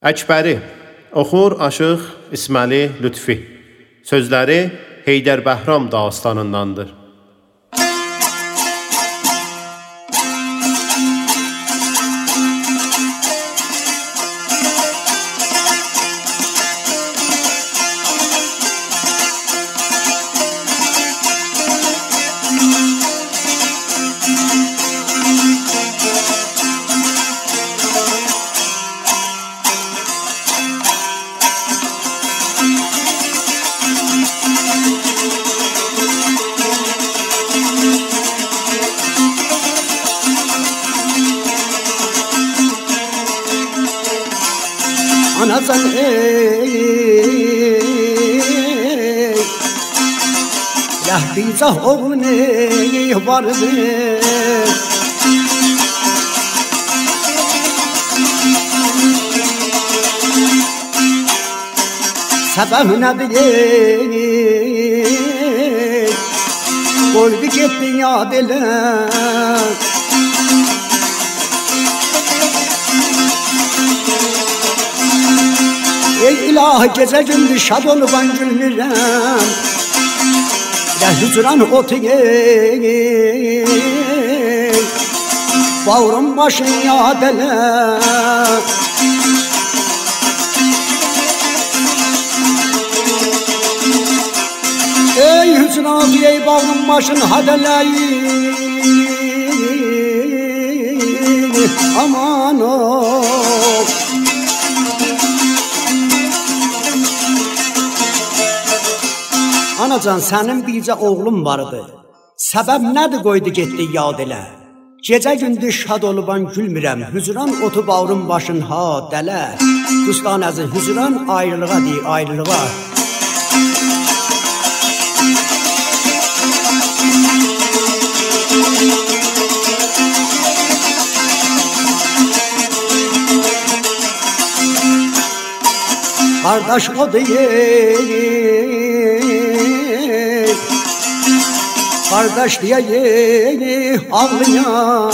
Əkbəri, oxur Aşıq İsmaili Lütfi. Sözləri Heydər Bəhram dastanındandır. Anacan Yahbizah oğlu ne vardı Sebep nedir Koydu gitti ya diler Ey ilah gece gündüz şad oluban gülmürəm Ya hücran otu ey Bağrım başın ya dele Ey hücran otu ey bağrım başın hadele Aman o Anacan, sənin bircə oğlum vardı. Səbəb nədir qoydu getdi yad elə? Gecə gündüz şad oluban gülmürəm. Hücran otu bağrım başın ha dələ. Dostan əziz, hücran ayrılığa deyir, ayrılığa. Qardaş o deyir Kardeş diye ağlıyor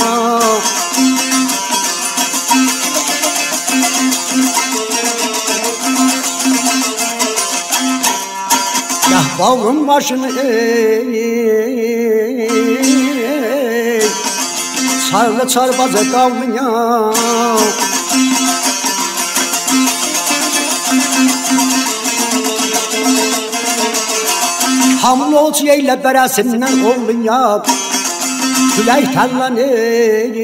Yah bağrım başını Sarlı çarpazı davlıyor Hamlı olcu eyle beresinden oluyor Külək tərlənir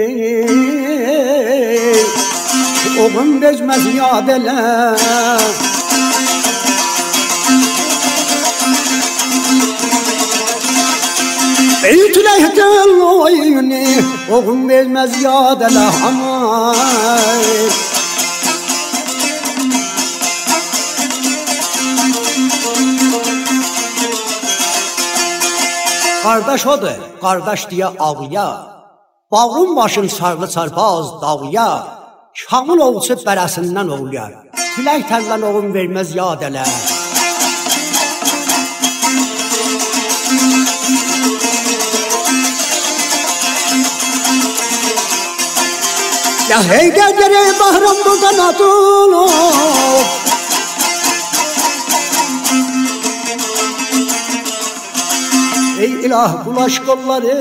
Oğun bezməz yad elə Ey külək tərlənir Oğun bezməz yad elə Aman Qardaş odur, qardaş deyə ağıya Bağrım başın sarlı çarpaz dağıya Şamıl olçu bərəsindən oğluyar Külək tərlən oğun verməz yad elə Ya Heydər yere Bəhram buradan atılıb Ey ilah bulaş kolları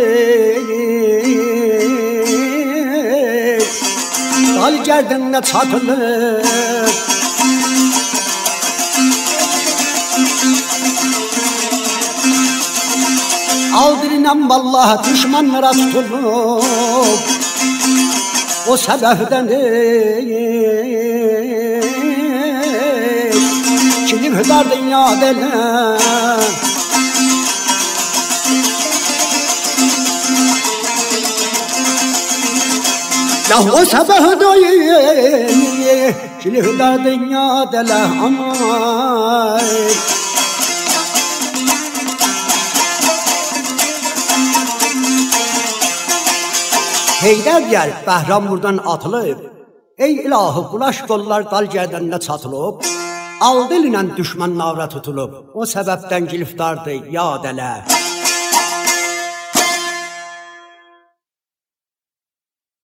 Dal gerdinle çatılır Aldırınan vallahi düşmanlara tutulup O sebepten Kilim hüdar dünya dele Ya o sabah doyun Kilihda dünya dele amay Heydər gel Bəhram buradan atılıb Ey ilahı bulaş kollar dal gerdənlə çatılıb Aldı ilə düşman navra tutulub O səbəbdən giriftardı yad elə